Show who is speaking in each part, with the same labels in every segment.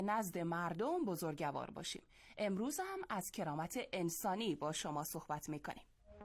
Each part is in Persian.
Speaker 1: نزد مردم بزرگوار باشیم. امروز هم از کرامت انسانی با شما صحبت میکنیم.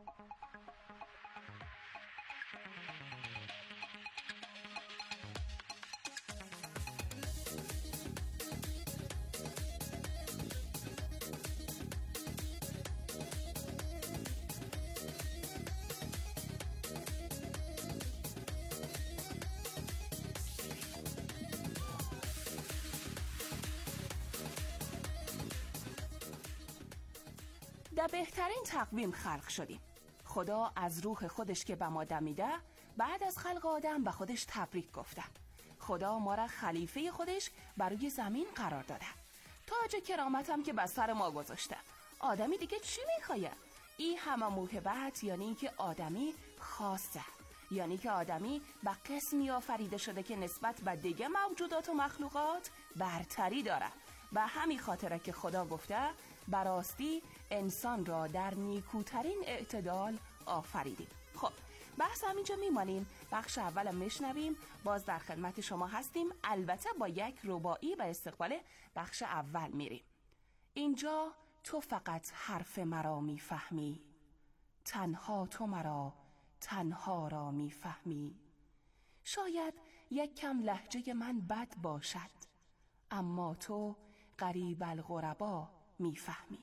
Speaker 1: در بهترین تقویم خلق شدیم. خدا از روح خودش که به ما دمیده، بعد از خلق آدم به خودش تبریک گفته. خدا ما را خلیفه خودش بر روی زمین قرار داده. تاج کرامت هم که بر سر ما گذاشته. آدمی دیگه چی میخواه؟ این همه موهبت یعنی که آدمی خاصه، یعنی که آدمی به قسمی آفریده شده که نسبت به دیگه موجودات و مخلوقات برتری داره. به همین خاطره که خدا گفته براستی انسان را در نیکوترین اعتدال آفریدیم. خب بحث همینجا میمانیم. بخش اول میشنویم. باز در خدمت شما هستیم، البته با یک رباعی. به استقبال بخش اول میریم. اینجا تو فقط حرف مرا میفهمی، تنها تو مرا تنها را میفهمی. شاید یک کم لهجه من بد باشد، اما تو غریب الغربا میفهمی.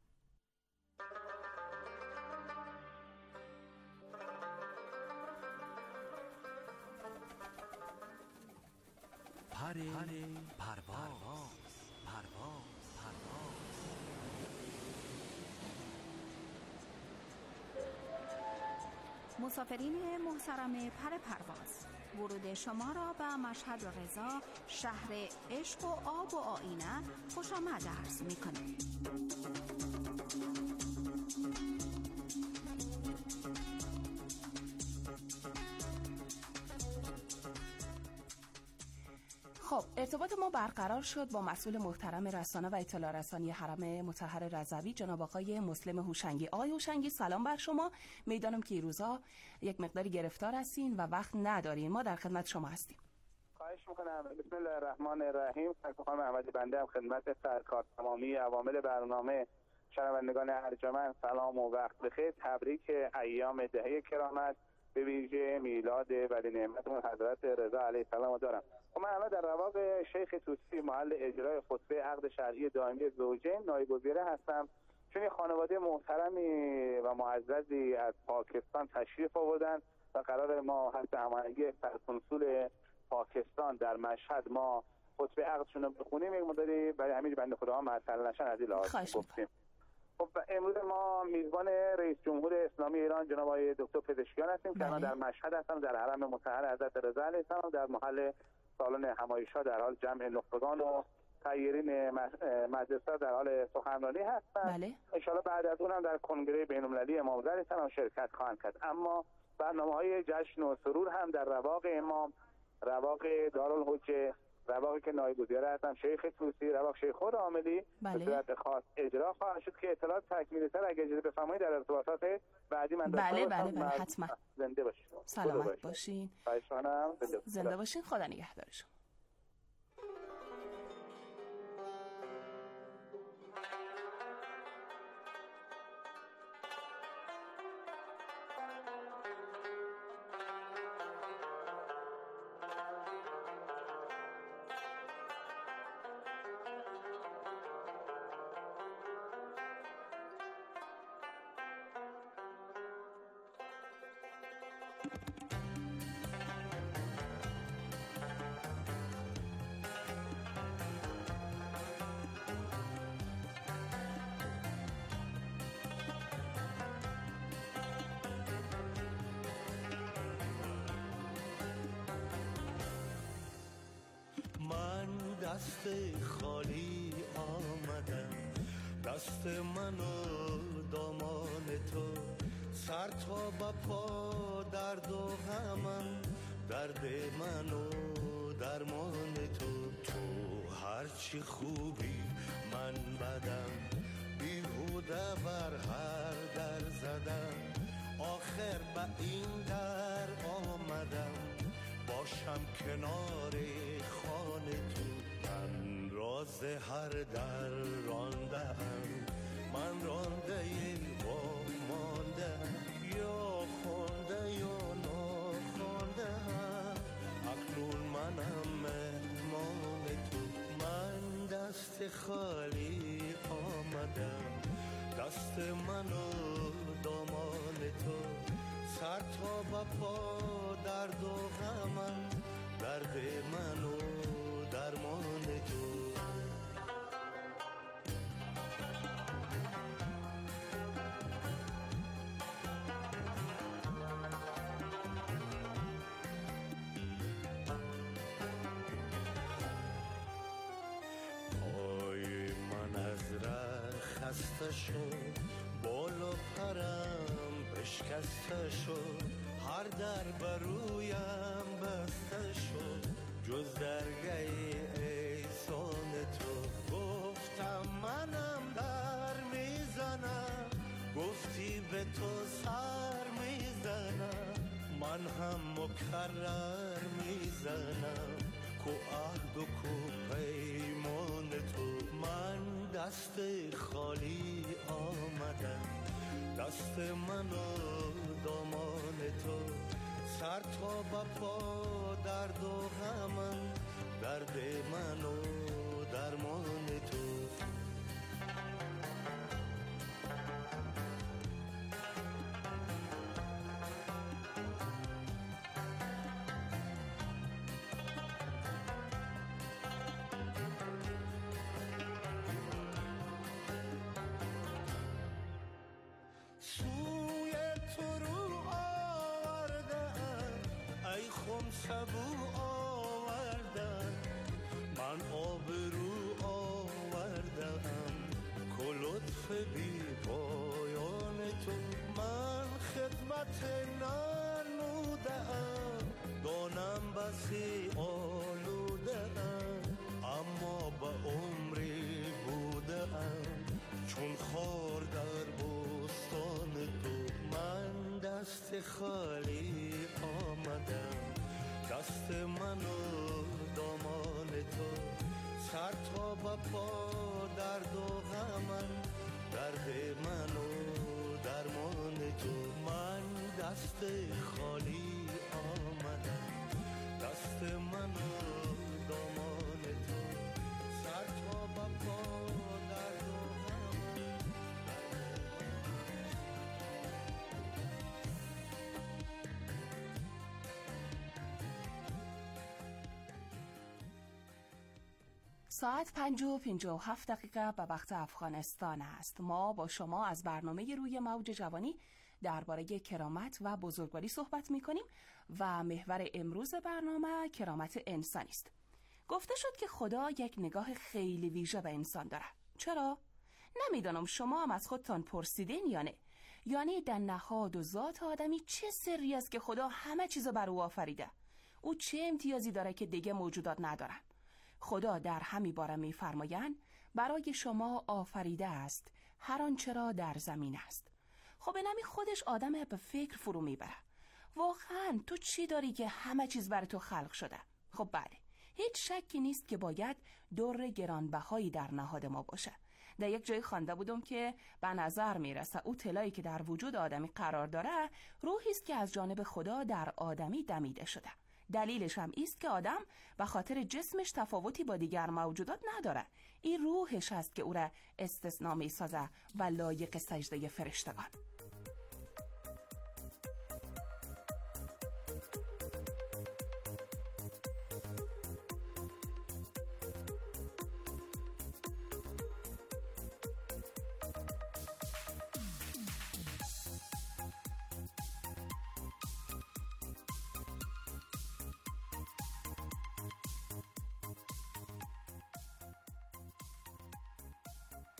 Speaker 2: پرواز.
Speaker 3: مسافرین محترم پرواز، ورود شما را به مشهد رضا، شهر عشق و آب و آینه، خوش آمد عرض می‌کنیم.
Speaker 1: خب ارتباط ما برقرار شد با مسئول محترم رسانه و اطلاع رسانی حرم مطهر رضوی، جناب آقای مسلم هوشنگی. آقای هوشنگی سلام بر شما. میدانم که این روزا یک مقداری گرفتار هستین و وقت ندارین. ما در خدمت شما هستیم.
Speaker 4: خواهش میکنم. بسم الله الرحمن الرحیم. خانم احمدی بنده هم خدمت سرکار تمامی عوامل برنامه، شنوندگان ارجمند سلام و وقت بخیر. تبریک ایام دهه کرامت، به ویژه میلاد ولی نعمتمون حضرت رضا علیه السلام دارم. من الان در رواق شیخ طوسی محل اجرای خطبه عقد شرعی دائمی زوجین نایب‌الوزیر هستم. چون خانواده محترمی و معززی از پاکستان تشریف آوردن و قرار ما حتی هماهنگی سرکنسول پاکستان در مشهد ما خطبه عقدشون رو بخونیم. یک مداری برای همین بنده خدا معطل نشن از این لحاظ گفتیم. خب امروز ما میزبان رئیس جمهور اسلامی ایران جناب آقای دکتر پزشکیان هستیم که در مشهد هستم، در حرم مطهر حضرت رضا علیه السلام، در محل سالن همایش‌ها در حال جمع نخبگان و تغییرین مجلس‌ها در حال سخنرانی هستند. ان شاءالله بعد از اون هم در کنگره بین‌المللی امام زاده هم شرکت خواهند کرد. اما برنامه‌های جشن و سرور هم در رواق امام، رواق دارالحجه، رواقی که نایب وزیر هستم شیخ طوسی، رواق شیخ خود عاملی به صورت خاص اجرا خواهد شد که اطلاعات تکمیلی‌تر اگه اجازه بفرمایید در ارتباطات بعدی من
Speaker 1: بله حتما.
Speaker 4: زنده باشین.
Speaker 1: سلامت باشین.
Speaker 4: خواهشاً.
Speaker 1: زنده باشین. خدا نگهدارشون.
Speaker 5: دست خالی آمدم، دست من و دامان تو، سر تا با پا درد و غمم، درد من و درمان تو. تو هرچی خوبی من بدم، بیهوده بر هر در زدم، آخر به این در آمدم، باشم کنار خانه تو. من را راز هر در راندم، من رانده با مانده، یا خونده یا ناخونده، اکنون منم مهمان تو، من دست خالی آمدم، دست منو دامان تو، سر تا با پا درد و غمم، درد منو درمان تو. خسته شد، بال و پرم بشکسته شد، هر در برویم بسته شد، جز درگه احسان تو. گفتم منم در میزنم، گفتی به تو سر میزنم، من هم مکرر میزنم، کو عهد و کو پیمان تو. من دست خالی آمدم، دست منو دامان تو، سر تا با پا درد و غمم، درد منو درمان تو. سبو آوردم، من آبرو آوردم، که لطف بی پایان تو. من خدمت ننمودم، دانم بسی آلودم، اما به عمری بودم، چون خار در بستان تو. من دست خالی آمدم، دست منو دامان تو، سر تا با پا درد و غمم، درد منو درمان تو. من دست خالی آمدم، دست منو دامان تو، سر تا با پا درد و غمم.
Speaker 1: ساعت 5:57 به وقت افغانستان است. ما با شما از برنامه روی موج جوانی درباره کرامت و بزرگواری صحبت می کنیم و محور امروز برنامه کرامت انسانی است. گفته شد که خدا یک نگاه خیلی ویژه به انسان داره. چرا؟ نمیدانم شما هم از خودتان پرسیدین یا نه؟ یعنی در نهاد و ذات آدمی چه سری است که خدا همه چیزو بر او آفریده؟ او چه امتیازی داره که دیگه موجودات ندارن؟ خدا در همین باره می‌فرمایند برای شما آفریده است هر آنچه را در زمین است. خب اینمی خودش آدم به فکر فرو میبره. واقعا تو چی داری که همه چیز برای تو خلق شده؟ خب بله، هیچ شکی نیست که باید در گرانبهایی در نهاد ما باشه. در یک جای خوانده بودم که به نظر میرسه او طلایی که در وجود آدمی قرار داره روحی است که از جانب خدا در آدمی دمیده شده. دلیلش هم است که آدم به خاطر جسمش تفاوتی با دیگر موجودات نداره. این روحش است که او را استثناء می‌سازه و لایق سجده فرشتگان.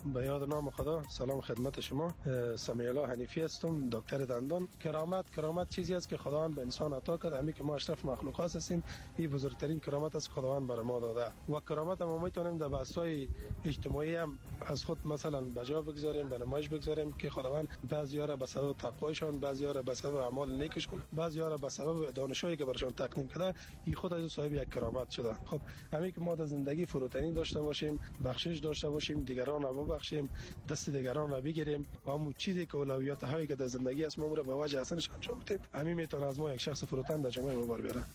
Speaker 2: به یاد نام خدا. سلام خدمت شما. سمیع الله حنیفی هستم، دکتر دندان. کرامت چیزی است که خداوند به انسان عطا کرده. همین که ما اشرف مخلوقات هستیم، این بزرگترین کرامت است خداوند بر ما داده. و کرامت ما میتونیم در بحث‌های اجتماعی هم از خود مثلا به جا بگذاریم، به نمایش بگذاریم که خداوند بعضی‌ها را به سبب تقوایشان، بعضی‌ها را به سبب اعمال نیکشون، بعضی‌ها را به سبب دانشی که برشان تقدیم کرده، این خود از صاحب یک کرامت شده. خب همین که ما در زندگی فروتنی داشته باشیم، بخشش داشته باشیم، دیگران را ببخشیم، دست دیگران را بگیریم و همون چیزی که اولویت هایی که در زندگی است ما را به وجه اصلش انجام بدیم، همین میتونه از ما یک شخص فروتن در جامعه ما بر بیاره.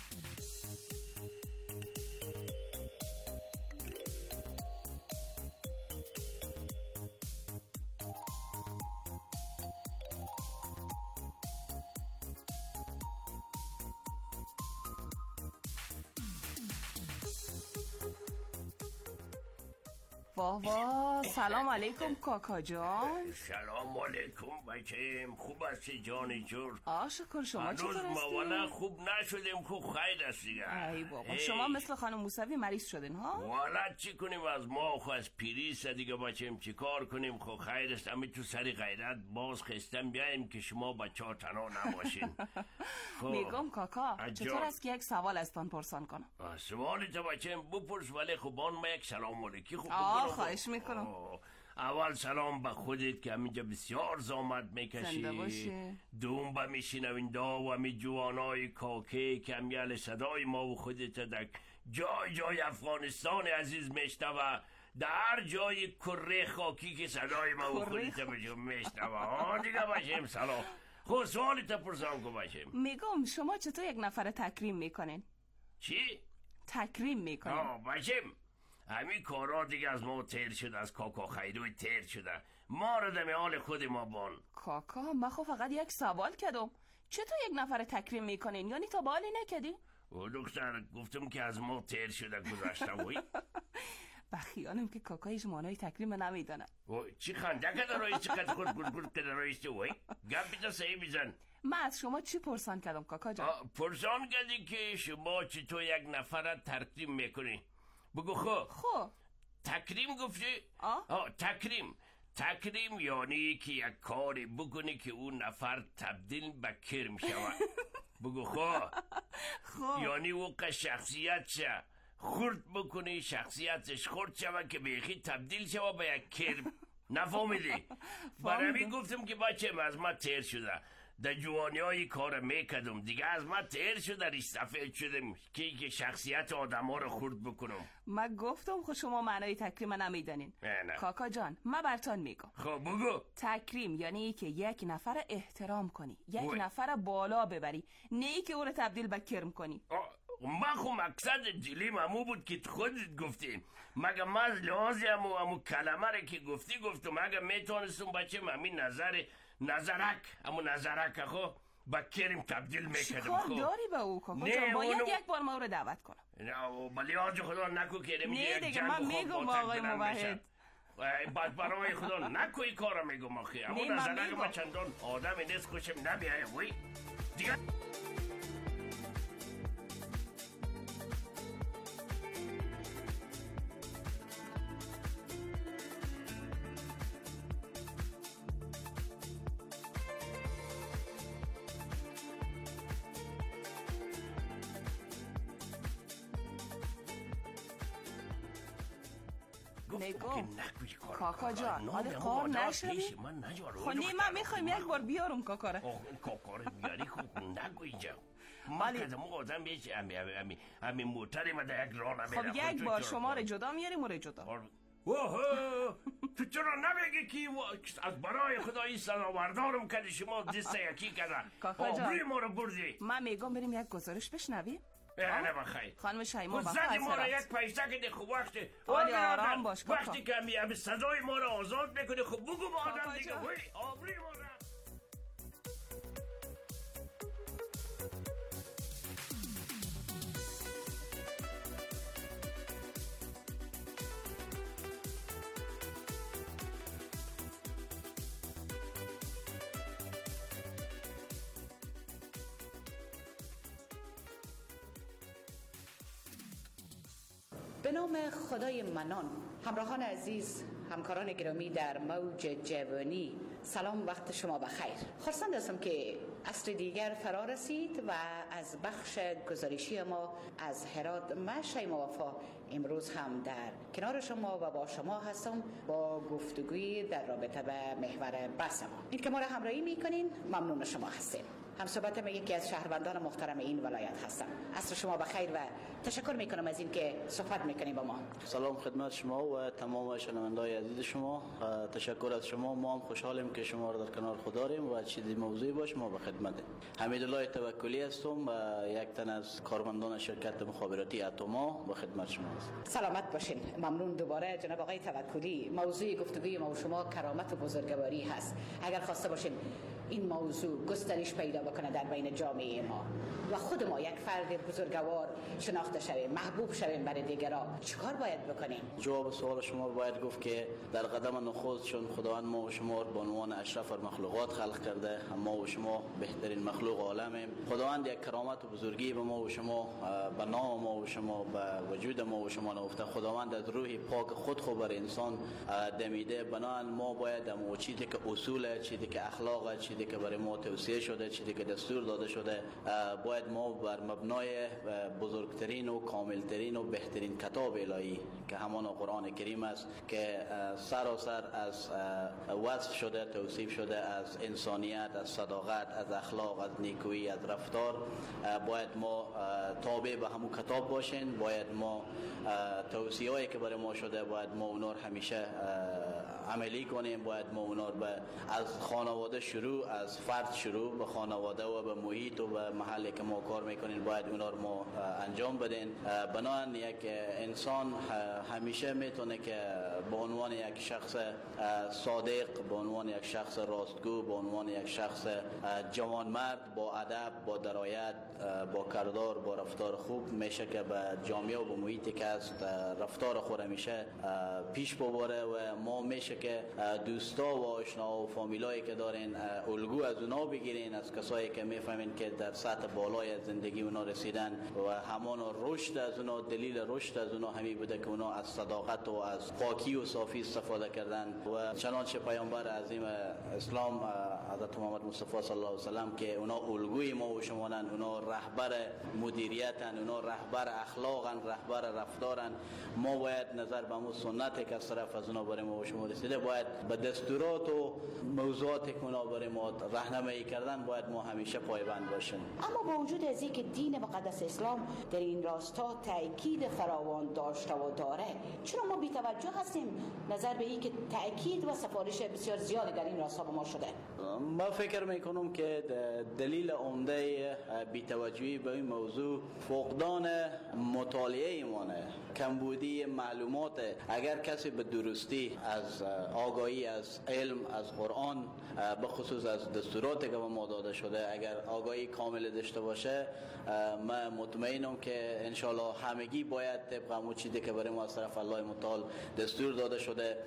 Speaker 1: واه سلام علیکم کاکا جان.
Speaker 6: سلام علیکم بچه‌ام، خوب هستی جانی جور؟
Speaker 1: شکر، شما چطور هستی؟
Speaker 6: هنوز ما والا خوب نشدیم، خوب خیر است دیگه.
Speaker 1: ای بابا شما مثل خانم موسوی مریض شدین ها؟
Speaker 6: والا چی کنیم از ما خو از پیریست دیگه بچه‌ام، چی کار کنیم؟ خو خیر است، همین تو سری غیرت باز خستم بیایم که شما بچه‌ها تنها نباشین.
Speaker 1: میگم کاکا چطور است که یک سوال ازتان پرسان کنم؟
Speaker 6: سوالی تو بچه‌ام بپرس، ولی خب آن ما یک سلام علیکی خوب
Speaker 1: خواهش میکنم.
Speaker 6: اول سلام به خودت که همینجا بسیار زحمت میکشی، دوم به میشنوندا و می جوانای کاکی که همیال صدای ما و خودت در جای افغانستان عزیز میشنوه، در هر جای کره خاکی که صدای ما و خودت میشنوه. دیگه باشیم سلام. خب سوالی تا پرسان که باشیم.
Speaker 1: میگم شما چطور یک نفر تکریم میکنین؟
Speaker 6: چی؟
Speaker 1: تکریم میکنین.
Speaker 6: باشیم همین کارا دیگه از ما تیر شده، از کاکا خیروی تیر شده، ما رو دم حال خود ما بان.
Speaker 1: کاکا من خب فقط یک سوال کردم، چطور یک نفر تکریم میکنین؟ یعنی تا بالی نکدی؟
Speaker 6: دکتر گفتم که از ما تیر شده گذاشته وی.
Speaker 1: بخیانم که کاکایش مانای تکریم نمیدانه.
Speaker 6: چی خنده که دارایی چقدر خود که داراییست وی؟ گپی تا صحیح بیزن.
Speaker 1: من از شما چی پرسان کردم کاکا جان؟
Speaker 6: پرسان کردی که شما چطور یک نفر تکریم میکنی. بگو خو تکریم گفتی؟ تکریم یعنی که یک کاری بکنی که اون نفر تبدیل به کرم شود. بگو خو یعنی وقت شخصیت شه خورد بکنی، شخصیتش خورد شود که بیخی تبدیل شود به یک کرم. نفهمیدی؟ برای همین گفتم که بچه از ما تیر شده، در جوانی های کار میکدم دیگه، از ما تیر شده ریش سفید شدم که شخصیت آدم ها رو خورد بکنم.
Speaker 1: من گفتم خود شما معنای تکریم نمیدانین.
Speaker 6: نه.
Speaker 1: کاکا جان من برتان میگم.
Speaker 6: خب بگو.
Speaker 1: تکریم یعنی که یک نفر احترام کنی، یک نفر بالا ببری، نه ای که او رو تبدیل به کرم کنی.
Speaker 6: من خو مقصد دلیم همو بود که خودت گفتی، مگه من لحاظی همو کلمه رو که گفتم مگه میتونستم بچه همین نظرک خو با کریم تبدیل میکردم.
Speaker 1: چیکار داری به او کاکا جان؟ باید یک بار ما رو دعوت کنم.
Speaker 6: نه بلی آج خدا نکو کریم.
Speaker 1: نه دیگه من میگم آقای موحد
Speaker 6: برای خدا نکو این کارو میگم آخی. همون نظرک ما چندان آدمی نیست کشم نبیایه وی دیگه.
Speaker 1: نگم کاکا جان حالا کار نشوی. خونی من میخوایم یک بار بیارم کاکاره.
Speaker 6: کاکاره بیاری خوب نگو اینجا. من که دمو آدم بیش همین موتری ما در یک راه نمیره.
Speaker 1: خب یک بار شما رو جدا میاریم و رو جدا.
Speaker 6: تو چرا نمیگی که از برای خدایی سناوردارم کردی شما دست یکی کده آبروی ما رو بردی.
Speaker 1: من میگم بریم یک گزارش بشنویم.
Speaker 6: نه بخیر
Speaker 1: خانم شایما
Speaker 6: زدی ما را یک پیشتک ده خوب وقتی
Speaker 1: آرام باش کاکا.
Speaker 6: وقتی که همی صدای ما را آزاد میکنی خب بگو با آدم دیگه آبروی ما را.
Speaker 7: به نام خدای منان. همراهان عزیز، همکاران گرامی در موج جوانی، سلام، وقت شما بخیر. خرسند هستم که عصر دیگر فرا رسید و از بخش گزارشی ما از هرات مشهد موفا امروز هم در کنار شما و با شما هستم با گفتگوی در رابطه به محور بحث ما. این که ما را همراهی میکنین، ممنون شما هستیم. هم صحبتم یکی از شهروندان محترم این ولایت هستم. عصر شما بخیر و تشکر میکنم از این که صحبت میکنیم با ما.
Speaker 8: سلام خدمت شما و تمام شنوندگان عزیز شما. تشکر از شما. ما هم خوشحالیم که شما را در کنار خود داریم و چیزی موضوعی باشه ما به خدمت. حمیدالله توکلی هستم و یک تن از کارمندان شرکت مخابراتی اتوما به خدمت شما هستم.
Speaker 7: سلامت باشین. ممنون دوباره جناب آقای توکلی. موضوع گفتگوی ما و شما کرامت و بزرگواری هست. اگر خواسته باشین این موضوع گسترش پیدا بکنه در بین جامعه ما و خود ما یک فرد بزرگوار شناخته شویم، محبوب شویم برای دیگران، چیکار باید بکنیم؟
Speaker 8: جواب سوال شما باید گفت که در قدم نخست چون خداوند ما و شما به عنوان اشرف المخلوقات خلق کرده، ما و شما بهترین مخلوق عالمیم. خداوند یک کرامت و بزرگی به ما و شما، به نام ما و شما، به وجود ما و شما نهفته. خداوند از روح پاک خود خو بر انسان دمیده. بنابراین ما باید اون چیزی که اصول، چیزی که اخلاق، چیزی که برای ما توصیه شده، چیزی که دستور داده شده، باید ما بر مبنای بزرگترین و کاملترین و بهترین کتاب الهی که همان قرآن کریم است که سراسر از وصف شده، توصیف شده از انسانیت، از صداقت، از اخلاق، از نیکویی، از رفتار، باید ما تابع به همون کتاب باشیم. باید ما توصیه‌ای که برای ما شده باید ما اونا رو همیشه عملی کنیم. باید ما اونا رو از خانواده شروع، از فرد شروع به خانواده و به محیط و به محلی که ما کار میکنیم باید اونا رو ما انجام بدین. بنابراین یک انسان همیشه میتونه که به عنوان یک شخص صادق، به عنوان یک شخص راستگو، به عنوان یک شخص جوانمرد با ادب، با درایت، با کردار، با رفتار خوب میشه که به جامعه و به محیطی که است رفتار خود میشه پیش ببره و ما میشه که دوستا و آشنا و فامیلایی که دارین الگو از اونا بگیرین، از کسایی که میفهمین که در سطح بالای زندگی اونا رسیدن و همان رشد از اونا، دلیل رشد از اونا همین بوده که اونا از صداقت و از پاکی و صافی استفاده کردن و چنانچه پیامبر عظیم اسلام حضرت محمد مصطفی صلی الله علیه و سلم که اونا الگوی ما و شمانن، اونا رهبر مدیریتن، اونا رهبر اخلاقن، رهبر رفتارن. ما باید نظر به اون سنتی که از طرف از اونا برای ما و شما رسیده باید به دستورات و موضوعاتی که اونا برای ما راهنمایی کردن باید ما همیشه پایبند باشیم.
Speaker 7: اما با وجود از اینکه دین مقدس اسلام در این راستا تأکید فراوان داشته و داره، چرا ما بی توجه هستیم نظر به اینکه تأکید و سفارش بسیار زیادی در این راستا به ما شده؟
Speaker 8: من فکر میکنم که دلیل عمده بی توجهی به این موضوع فقدان مطالعه ایمانه، کمبودی معلومات. اگر کسی به درستی از آگاهی از علم، از قرآن، به خصوص از دستوراتی که به ما داده شده، اگر آگاهی کامل داشته باشه، من مطمئنم که انشالله همگی باید طبق همون چیزی که برای ما از طرف الله متعال دستور داده شده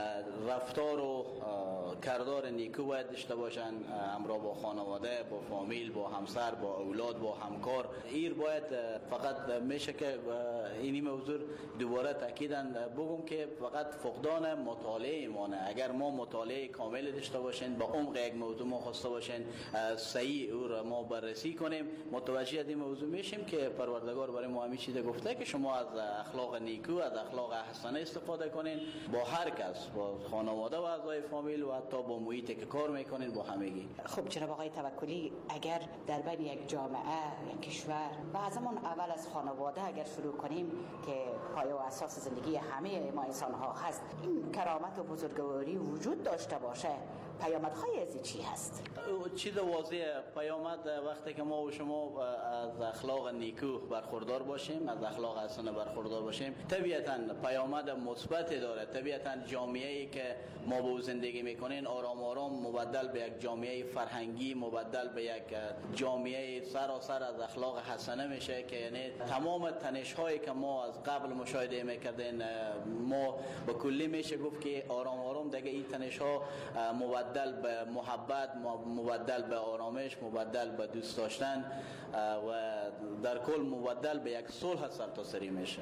Speaker 8: رفتار و کردار نیکو باید داشته باشن، همراه با خانواده، با فامیل، با همسر، با اولاد، با همکار. این باید فقط میشه که اینی موضوع دوباره تاکیدن بگم که فقط فقدان مطالعه ایمانه. اگر ما مطالعه کامل داشته باشیم، با عمق یک موضوع ما خواسته باشیم، صحیح او را ما بررسی کنیم، متوجه این موضوع میشیم که پروردگار برای ما همین چیز گفته که شما از اخلاق نیکو، از اخلاق حسنه استفاده کنین با هر کس، با خانواده و اعضای فامیل و حتی با محیطی که کار میکنین، با همگی.
Speaker 7: خب جناب آقای توکلی، اگر در بین یک جامعه، یک کشور و از همون اول از خانواده اگر شروع کنیم که پایه و اساس زندگی همه ما انسان ها هست، این کرامت و بزرگواری وجود داشته باشه، پیامدهای از چی هست؟
Speaker 8: چیز واضحه. پیامد وقتی که ما و شما از اخلاق نیکو برخوردار باشیم، از اخلاق حسنه برخوردار باشیم، طبیعتاً پیامد مثبت داره. طبیعتاً جامعه‌ای که ما با زندگی میکنین آرام آرام مبدل به یک جامعه فرهنگی، مبدل به یک جامعه سراسر از اخلاق حسنه میشه که یعنی تمام تنش‌هایی که ما از قبل مشاهده میکردین ما به کلی میشه گفت که آرام آرام دیگه این تنش‌ها مبدل به محبت، مبدل به آرامش، مبدل به دوست داشتن و در کل مبدل به یک صلح سرتاسری میشه.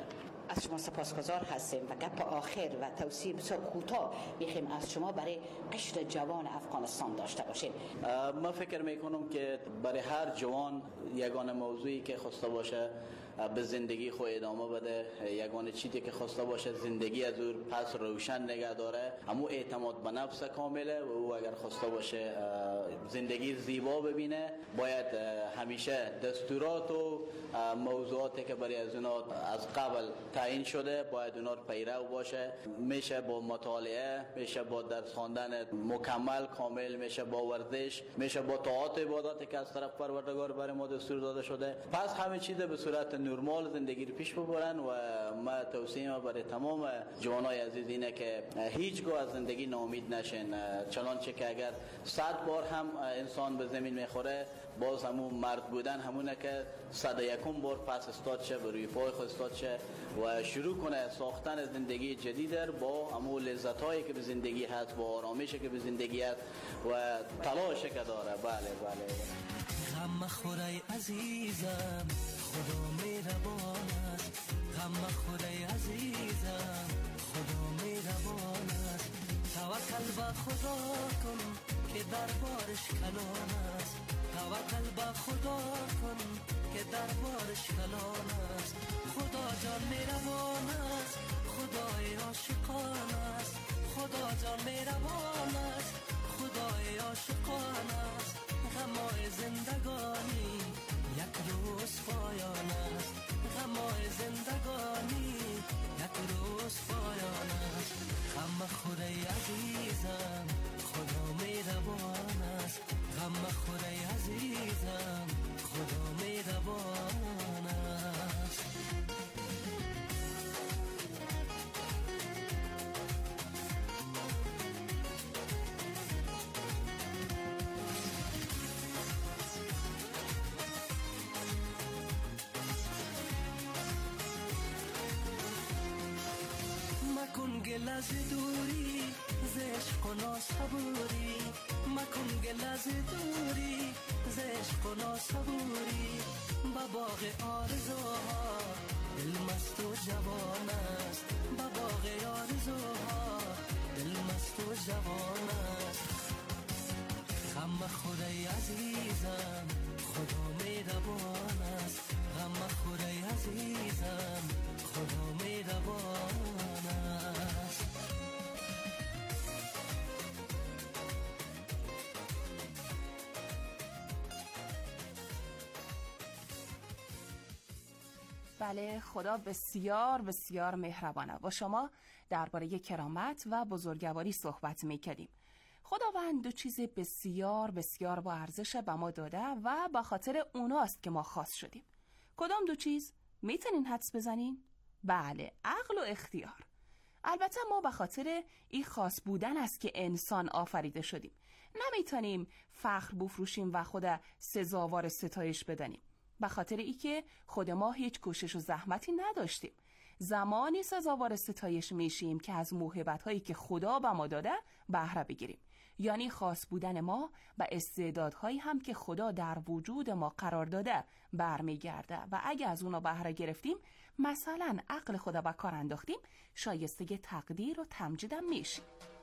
Speaker 7: از شما سپاسگزار هستیم و گپ آخر و توصیه بسیار کوتاه میخوایم از شما برای قشر جوان افغانستان داشته باشین.
Speaker 8: من فکر میکنم که برای هر جوان یگانه موضوعی که خواسته باشه به زندگی خود ادامه بده، یگانه چیزی که خواسته باشه زندگی از او پس روشن نگه داره، همون اعتماد به نفس کامله و او اگر خواسته باشه زندگی زیبا ببینه باید همیشه دستورات و موضوعاتی که برای از اونا از قبل تعیین شده باید اونا رو پیرو باشه. میشه با مطالعه، میشه با درس خواندن مکمل کامل، میشه با ورزش، میشه با طاعات عباداتی که از طرف پروردگار برای ما دستور داده شده. پس همه چیز به صورت نرمال زندگی رو پیش ببرن و ما توصیه برای تمام جوانای عزیز اینه که هیچگاه از زندگی ناامید نشین، چنانچه که اگر 100 بار هم انسان به زمین میخوره باز همون مرد بودن همونه که 101 بار پس استاد شه، به روی پای خود استاد شه و شروع کنه ساختن زندگی جدید با همون لذتایی که به زندگی هست، با آرامشی که به زندگی هست و تلاشی که داره. بله
Speaker 5: غم مخوری عزیزم، خدا مهربان است. غم مخوری عزیزم، خدا مهربان است. توکل به خدا کن که دربارش کلام است. توکل به خدا کن که دربارش کلام است. خدا جان مهربان است، خدای عاشقان است. خدا جان مهربان است، خدای عاشقان است. غمای زندگانی یک روز پایان است. غمای زندگانی یک روز پایان است. غم مخوری عزیزم، خدا مهربان است. غم مخوری عزیزم، خدا مهربان است. مکن گل از دوری ز عشق و ناصبوری، مکن گل از دوری ز عشق و ناصبوری. با باغ آرزوها دل مست و جوان است. با باغ آرزوها دل مست و جوان است. غم مخوری عزیزم، خدا مهربان است. غم مخوری عزیزم، خدا مهربان است.
Speaker 1: بله، خدا بسیار بسیار مهربانه. با شما درباره کرامت و بزرگواری صحبت می‌کردیم. خداوند دو چیز بسیار بسیار با ارزش به ما داده و به خاطر اوناست که ما خاص شدیم. کدام دو چیز؟ میتونین حدس بزنین؟ بله، عقل و اختیار. البته ما به خاطر این خاص بودن است که انسان آفریده شدیم. نمیتونیم فخر بفروشیم و خود سزاوار ستایش بدنیم. به خاطر ای که خود ما هیچ کوشش و زحمتی نداشتیم. زمانی سزاوار ستایش میشیم که از موهبت‌هایی که خدا به ما داده بهره بگیریم. یعنی خاص بودن ما و استعدادهایی هم که خدا در وجود ما قرار داده برمیگرده و اگه از اونا بهره گرفتیم، مثلا عقل خدا به کار انداختیم، شایسته تقدیر و تمجیدم میشیم.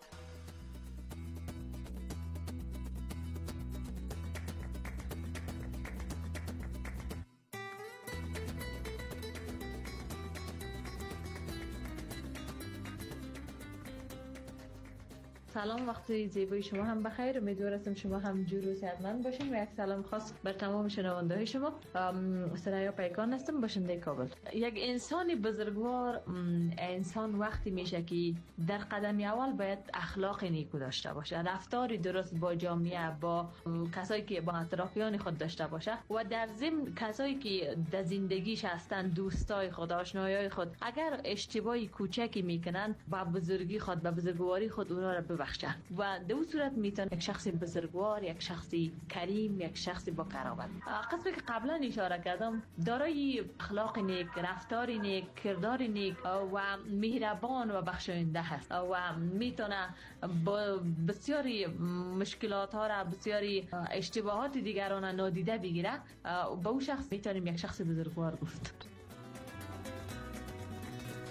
Speaker 9: سلام، وقت زیبای شما هم بخیر. امیدوارم شما هم جور و صحتمند باشین و یک سلام خاص بر تمام شنونده های شما. سریا پیکان هستم، باشنده کابل. یک انسان بزرگوار انسان وقتی میشه که در قدم اول باید اخلاق نیکو داشته باشه، رفتاری درست با جامعه، با کسایی که با اطرافیان خود داشته باشه و در ضمن کسایی که در زندگیش هستن، دوستای خود، آشنایای خود، اگر اشتباهی کوچکی میکنن با بزرگی خود، با بزرگواری خود اونا رو ببخشن و در اون صورت میتونه یک شخص بزرگوار، یک شخصی کریم، یک شخصی با کرامت. قسمی که قبلا اشاره کردم دارای اخلاق نیک، رفتار نیک، کردار نیک و مهربان و بخشاینده هست و میتونه با بسیاری مشکلات ها را، بسیاری اشتباهات دیگران نادیده بگیره. با اون شخص میتونیم یک شخص بزرگوار گفت.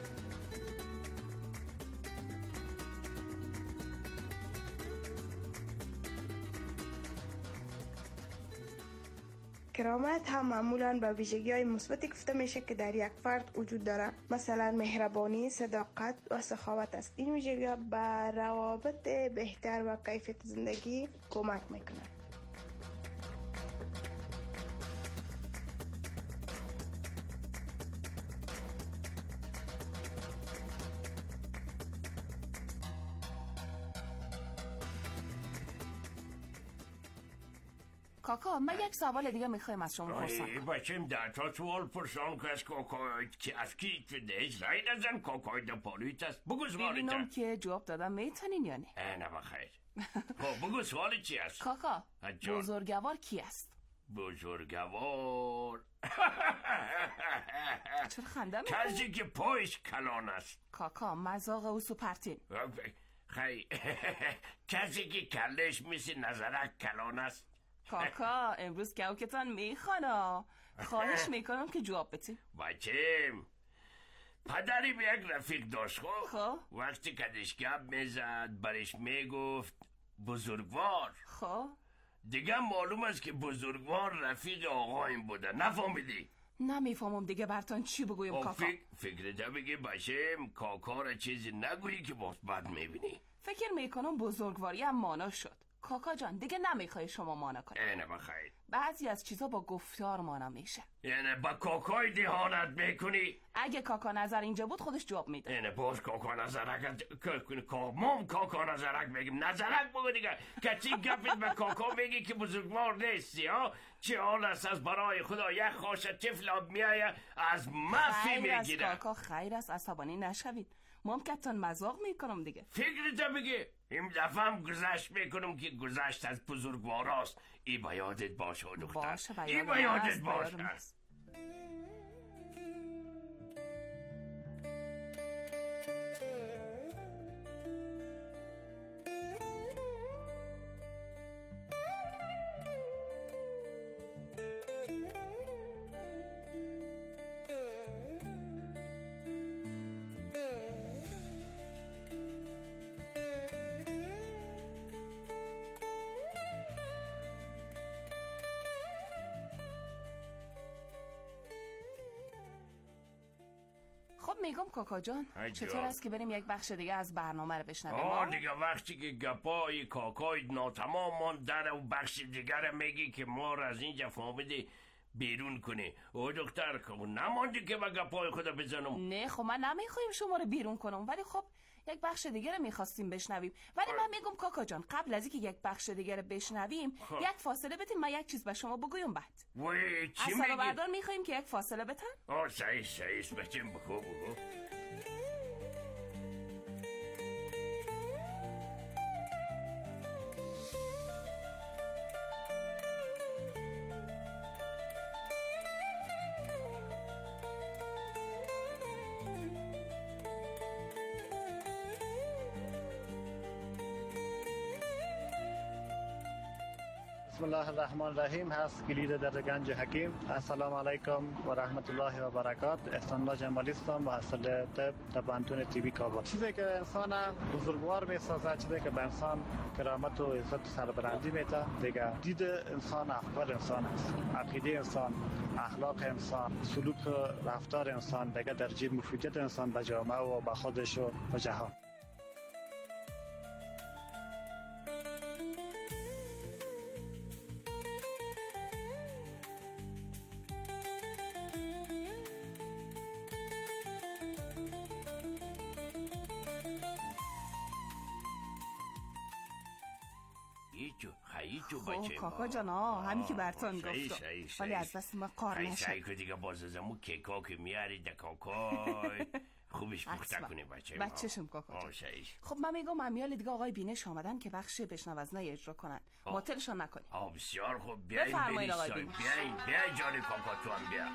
Speaker 10: کرامت هم معمولاً به ویژگی‌های مثبتی گفته میشه که در یک فرد وجود داره، مثلا مهربانی، صداقت و سخاوت است. این ویژگی‌ها به روابط بهتر و کیفیت زندگی کمک میکنند.
Speaker 1: کاکا من یک سوال دیگه میخوایم از شما پرسم.
Speaker 6: بچم در تا سوال پرسان که از کاکای که از کی دهش رای نزن کاکای دا پالیت است. بگو سوالی
Speaker 1: ببینم که جواب دادم میتونین یا نه؟
Speaker 6: نه بخیر. خب بگو سوالی چی است؟
Speaker 1: کاکا بزرگوار کی است؟
Speaker 6: بزرگوار
Speaker 1: چرا خنده میکنی؟
Speaker 6: کسی که پایش کلان است.
Speaker 1: کاکا مزاق او سوپرتین.
Speaker 6: خیلی کسی که کلش مثل نظرک کلان است.
Speaker 1: کاکا امروز کوکتان میخوانا، خواهش میکنم که جواب بتی.
Speaker 6: بچم پدری به یک رفیق داشت. خب وقتی کدش گپ میزد برش میگفت بزرگوار.
Speaker 1: خب
Speaker 6: دیگه معلوم است که بزرگوار رفیق آقایم بوده. نفهمیدی؟
Speaker 1: نمیفهمم دیگه برتان چی بگویم کاکا.
Speaker 6: فکرتا بگی بچم کاکا را چیزی نگویی که باز بد میبینی.
Speaker 1: فکر میکنم بزرگواری هم مانا شد. کاکا جان دیگه نمیخوای شما مانا کنی.
Speaker 6: اینه بخیر.
Speaker 1: بعضی از چیزا با گفتار مانا میشه.
Speaker 6: یعنی با کاکای دهانت میکنی؟
Speaker 1: اگه کاکا نظر اینجا بود خودش جواب میده.
Speaker 6: اینه باز کاکا نظرک مام کاکا نظرک بگیم نظرک بگو دیگه. کچی گفت به کاکا بگی که بزرگوار نیستی ها؟ چه حال است از برای خدا یک خاشه طفل آب میایه از مفی میگیره.
Speaker 1: خیر است کاکا خیر است، عصبانی نشوید. ممکنتان مزاق میکنم دیگه.
Speaker 6: فکرتا بگی این دفعه هم گذشت میکنم که گذشت از بزرگواراست. ای با یادت باشه دختر.
Speaker 1: باشه
Speaker 6: ای با یادت باشه.
Speaker 1: خب میگم کاکا جان چطور است که بریم یک بخش دیگه از برنامه رو بشنویم؟
Speaker 6: دیگه وقتی که گپای کاکای ناتمام ماند در اون بخش دیگر میگی که ما رو از اینجا فهمیدی بیرون کنی. او دختر که نماندی که با گپای خدا بزنم.
Speaker 1: نه خب من نمیخوایم شما رو بیرون کنم، ولی خب یک بخش دیگه رو میخواستیم بشنویم. ولی من میگم کاکا جان قبل از اینکه یک بخش دیگه رو بشنویم یک فاصله بدیم من یک چیز به شما بگویم. بعد
Speaker 6: چی میگی؟
Speaker 1: از بردار میخوایم که یک فاصله بتن.
Speaker 6: صحیح بچم بگو.
Speaker 11: بسم الله الرحمن الرحیم. هست کلید در گنج حکیم. السلام علیکم و رحمت الله و برکات. احسان الله جمالی هستم با اصل طب دبانتون تی وی کابل. چیزی که انسان بزرگوار میسازه، چیزی که به انسان کرامت و عزت و سربلندی میده، دیگه دید انسان افکار انسان است، عقیده انسان، اخلاق انسان، سلوک رفتار انسان، دیگه درجه مفیدیت انسان به جامعه و به خودش و به جهان.
Speaker 1: کاکا جان همین که برتان گفت ولی از دست ما کار نشد.
Speaker 6: سعی که دیگه باز از امو کیکا که میاری ده کاکای خوبش پخته کنی
Speaker 1: بچه‌شم کاکا جان. خب من میگم امیال دیگه آقای بینش آمدن که بخش بشنوزنه اجرا کنن، معطلشان نکنید.
Speaker 6: بسیار خوب بیاین بیاین جان کاکا تو هم بیا.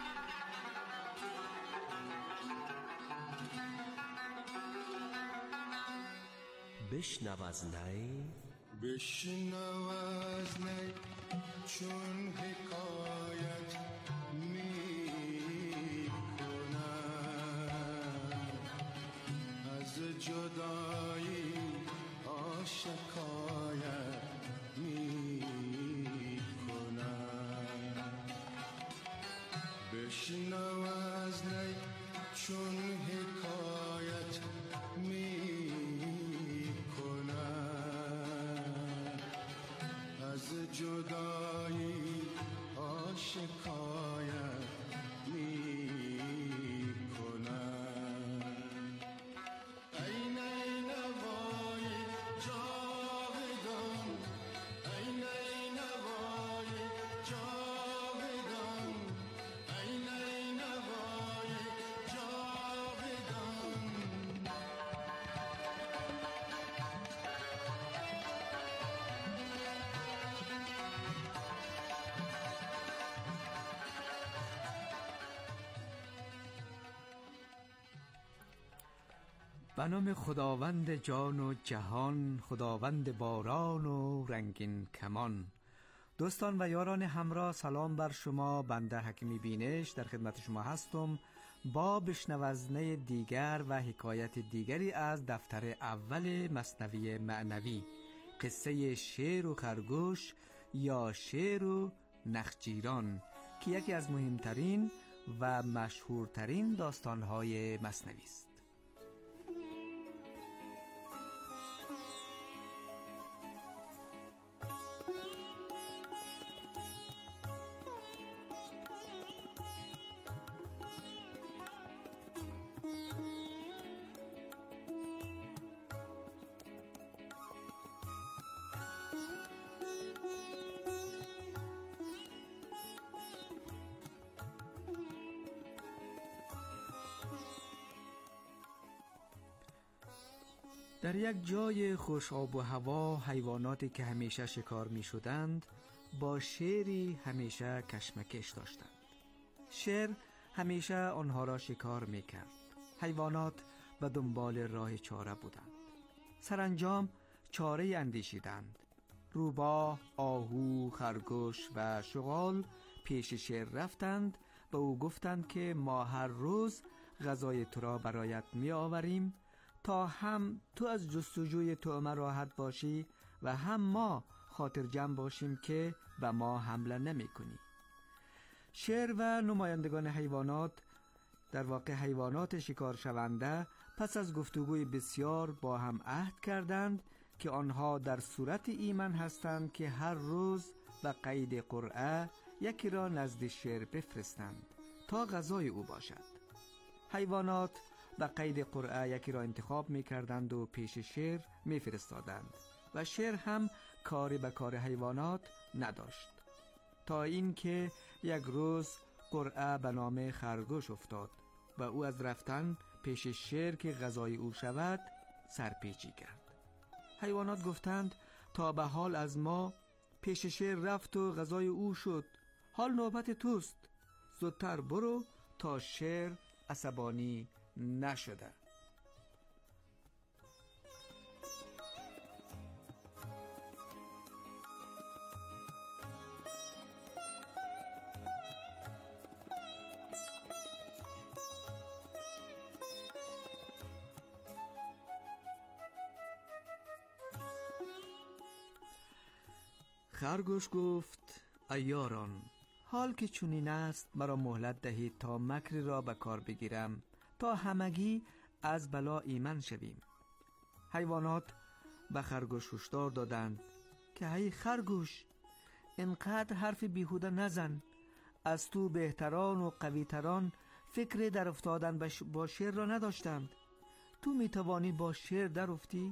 Speaker 12: بشنو از نی چون حکایت می کنم از جدایی آشکایت می کنم بشنو از نی چون حکایت می کند از جدایی آشکایت می کند ای نینوای جاودان ای نینوای جاودان ای نینوای جاودان
Speaker 13: به نام خداوند جان و جهان، خداوند باران و رنگین کمان. دوستان و یاران همراه، سلام بر شما. بنده حکیمی بینش در خدمت شما هستم با بشنوزنه دیگر و حکایت دیگری از دفتر اول مثنوی معنوی، قصه شیر و خرگوش یا شیر و نخجیران، که یکی از مهمترین و مشهورترین داستانهای مثنوی است. در یک جای خوش آب و هوا، حیواناتی که همیشه شکار می شدند با شیری همیشه کشمکش داشتند. شیر همیشه آنها را شکار می کرد. حیوانات به دنبال راه چاره بودند. سرانجام چاره اندیشیدند. روباه، آهو، خرگوش و شغال پیش شیر رفتند. به او گفتند که ما هر روز غذای تو را برایت می آوریم تا هم تو از جستجوی طعمه راحت باشی و هم ما خاطر جمع باشیم که به ما حمله نمی کنی. شیر و نمایندگان حیوانات، در واقع حیوانات شکار شونده، پس از گفتگوی بسیار با هم عهد کردند که آنها در صورت ایمن هستند که هر روز به قید قرعه یکی را نزد شیر بفرستند تا غذای او باشد. حیوانات به قید قرعه یکی را انتخاب می کردند و پیش شیر می فرستادند و شیر هم کاری به کار حیوانات نداشت، تا اینکه یک روز قرعه به نام خرگوش افتاد و او از رفتن پیش شیر که غذای او شود سرپیچی کرد. حیوانات گفتند تا به حال از ما پیش شیر رفت و غذای او شد، حال نوبت توست، زودتر برو تا شیر عصبانی نشده. خرگوش گفت ای یاران، حال که چنین است مرا مهلت دهید تا مکری را به کار بگیرم تا همگی از بلا ایمن شویم. حیوانات به خرگوش هشدار دادند که ای خرگوش، اینقدر حرف بیهوده نزن. از تو بهتران و قویتران فکر در افتادن با شیر را نداشتند. تو میتوانی با شیر در افتی؟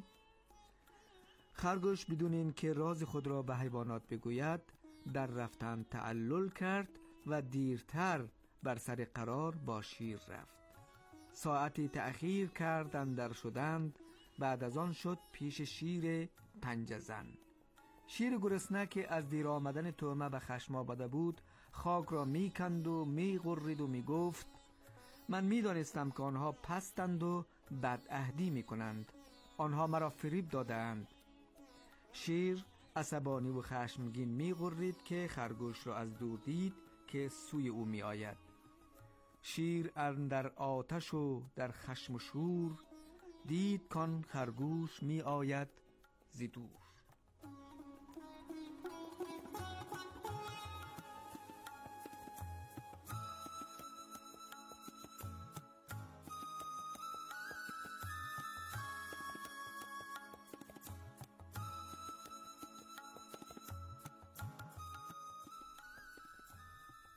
Speaker 13: خرگوش بدون این که راز خود را به حیوانات بگوید در رفتن تعلل کرد و دیرتر بر سر قرار با شیر رفت. ساعتی تأخیر کرد اندر شدند. بعد از آن شد پیش شیر پنجه زن. شیر گرسنه که از دیر آمدن طعمه به خشم آمده بود خاک را می کند و می غرید و می گفت من می دانستم که آنها پستند و بدعهدی می کنند. آنها مرا فریب دادند. شیر عصبانی و خشمگین می غرید که خرگوش را از دور دید که سوی او می آید. شیر اندر آتش و در خشم و شور دید کان خرگوش می آید ز دور.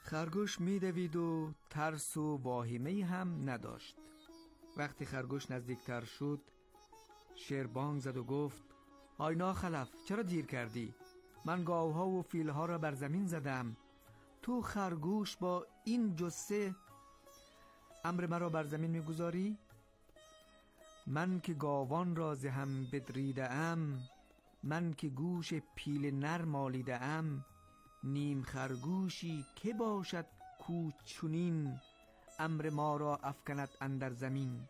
Speaker 13: خرگوش میدوید و ترس و واهمه‌ای هم نداشت. وقتی خرگوش نزدیکتر شد شیر بانگ زد و گفت آی ناخلف، چرا دیر کردی؟ من گاوها و فیلها را بر زمین زدم، تو خرگوش با این جثه امر مرا بر زمین میگذاری؟ من که گاوان را ز هم بدریده ام، من که گوش پیل نر مالیده ام، نیم خرگوشی که باشد کوچونین، امر ما را افکند اندر زمین.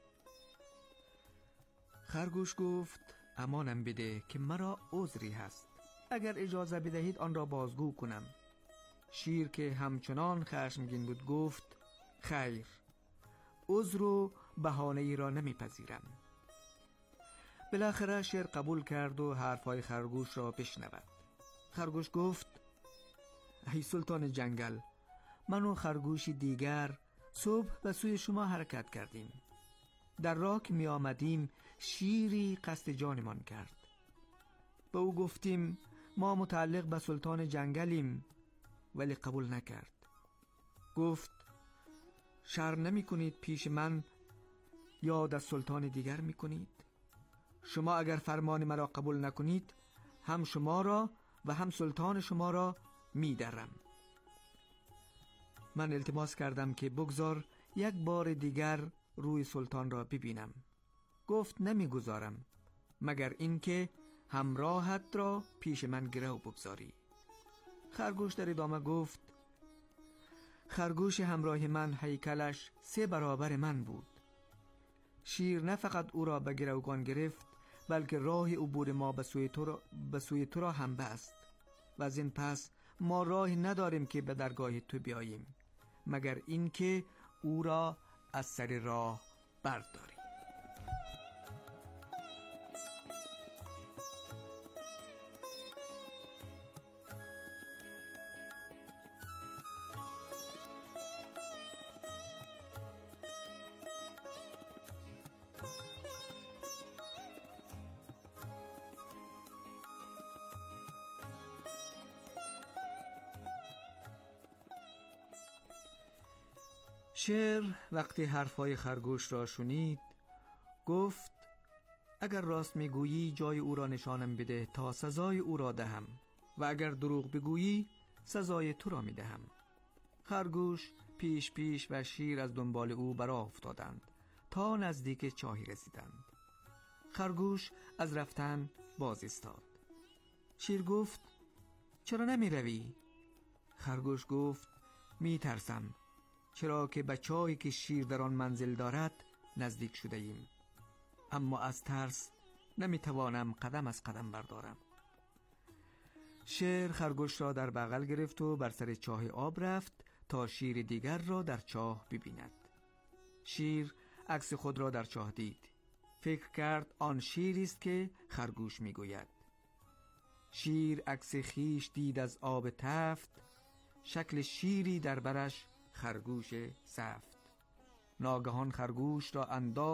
Speaker 13: خرگوش گفت امانم بده که مرا عذری هست، اگر اجازه بدهید آن را بازگو کنم. شیر که همچنان خشمگین بود گفت خیر، عذر و بهانه ای را نمیپذیرم. بالاخره شیر قبول کرد و حرفهای خرگوش را بشنود. خرگوش گفت ای سلطان جنگل، من و خرگوشی دیگر صبح به سوی شما حرکت کردیم. در راه که می آمدیم شیری قصد جانمان کرد. به او گفتیم ما متعلق به سلطان جنگلیم، ولی قبول نکرد. گفت شرم نمی کنید پیش من یاد از سلطان دیگر می کنید؟ شما اگر فرمان مرا قبول نکنید هم شما را و هم سلطان شما را می درم. من التماس کردم که بگذار یک بار دیگر روی سلطان را ببینم. گفت نمیگذارم مگر اینکه همراهت را پیش من گرو بگذاری. خرگوش در ادامه گفت خرگوش همراه من هیکلش 3 برابر من بود. شیر نه فقط او را به گروگان گرفت، بلکه راه عبور ما به سوی تو را هم بست و از این پس ما راهی نداریم که به درگاه تو بیاییم مگر اینکه او را از سر راه برداری. شیر وقتی حرفهای خرگوش را شنید گفت اگر راست میگویی جای او را نشانم بده تا سزای او را دهم و اگر دروغ بگویی سزای تو را میدهم. خرگوش پیش پیش و شیر از دنبال او براه افتادند تا نزدیک چاهی رسیدند. خرگوش از رفتن باز ایستاد. شیر گفت چرا نمی روی؟ خرگوش گفت می ترسم، چرا که به چاهی که شیر در آن منزل دارد نزدیک شده ایم، اما از ترس نمی توانم قدم از قدم بردارم. شیر خرگوش را در بغل گرفت و بر سر چاه آب رفت تا شیر دیگر را در چاه ببیند. شیر عکس خود را در چاه دید. فکر کرد آن شیری است که خرگوش میگوید. شیر عکس خیش دید از آب تفت، شکل شیری در برش خرگوش سفت. ناگهان خرگوش را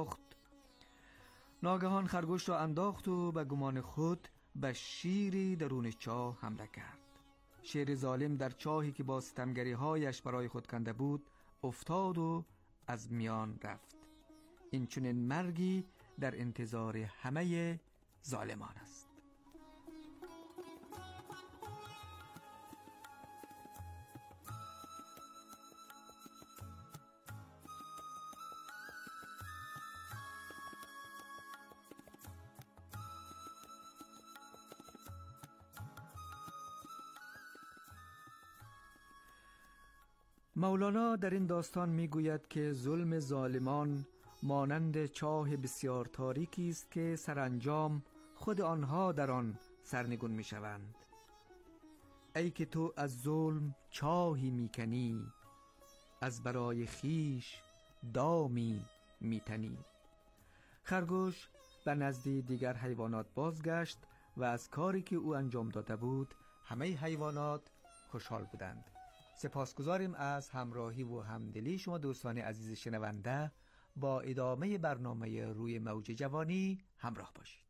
Speaker 13: انداخت و به گمان خود به شیری درون چاه حمله کرد. شیر ظالم در چاهی که با ستمگری هایش برای خود کنده بود افتاد و از میان رفت. این چنین مرگی در انتظار همه ظالمان است. مولانا در این داستان میگوید که ظلم ظالمان مانند چاه بسیار تاریکی است که سرانجام خود آنها در آن سرنگون میشوند. ای که تو از ظلم چاهی میکنی، از برای خیش دامی میتنی. خرگوش به نزد دیگر حیوانات بازگشت و از کاری که او انجام داده بود همه حیوانات خوشحال بودند. سپاسگزاریم از همراهی و همدلی شما دوستان عزیز شنونده. با ادامه برنامه روی موج جوانی همراه باشید.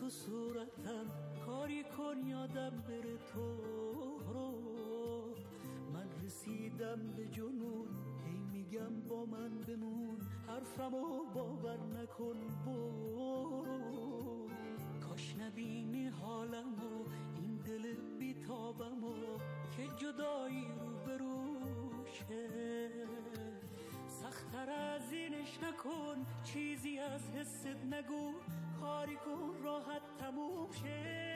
Speaker 5: تو صورتم، کاری کن یادم بره تو رو. من رسیدم به جنون، هی میگم با من بمون، حرفمو باور نکن برو. کاش نبینی حالمو، این دل بیتابمو که جدایی رو بروشه. سخت‌تر از اینش نکن، چیزی از حست نگو، کاری کن راحت تموم شه.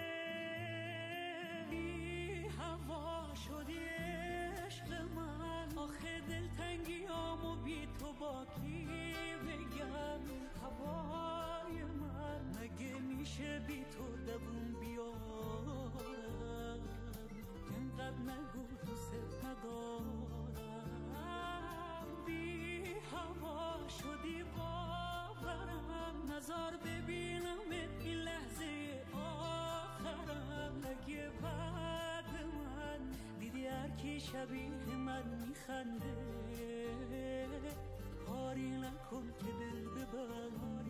Speaker 5: بی هوا شدی عشق من، آخه دلتنگیامو بی تو با کی بگم. هوای من مگه میشه بی تو دووم بیارم. اینقدر نگو دوست ندارم. بی هوا شدی باورم، نظر ببینم این لحظه آخرم. اگه بعد من دیدی هر کی شبیه من میخنده، کاری نکن که دل ببنده.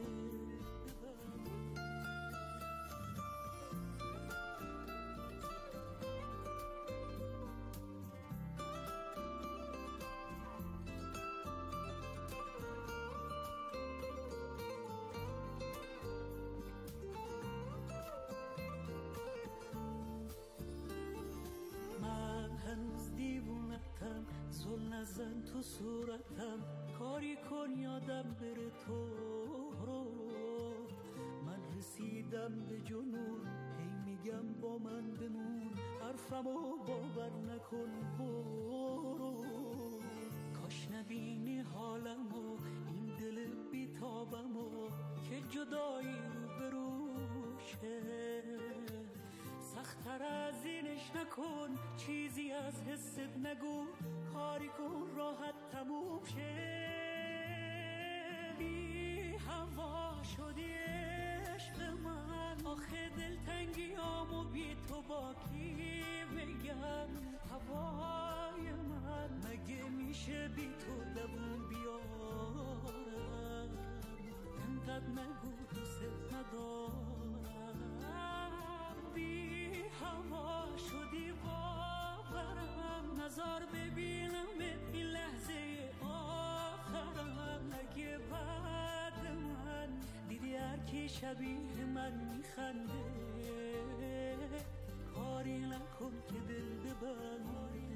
Speaker 5: زل نزن تو صورتم، کاری کن یادم بره تو رو. من رسیدم به جنون، هی میگم با من بمون، حرفمو باور نکن برو. کاش نبینی حالمو، این دل بیتابمو که جدایی رو بروشه. سخت‌تر از اینش نکن، چیزی از حست نگو، کاری کن راحت تموم شه. بی هوا شدی عشق من، آخه دلتنگیامو بی تو با کی بگم. هوای من مگه میشه بی تو دووم بیارم. اینقدر نگو دوست ندارم. بی هوا شدی باورم، نظر ببینم این لحظه آخرم. اگه بعد من دیدی هر کی شبیه من میخنده، کاری نکن که دل ببنده.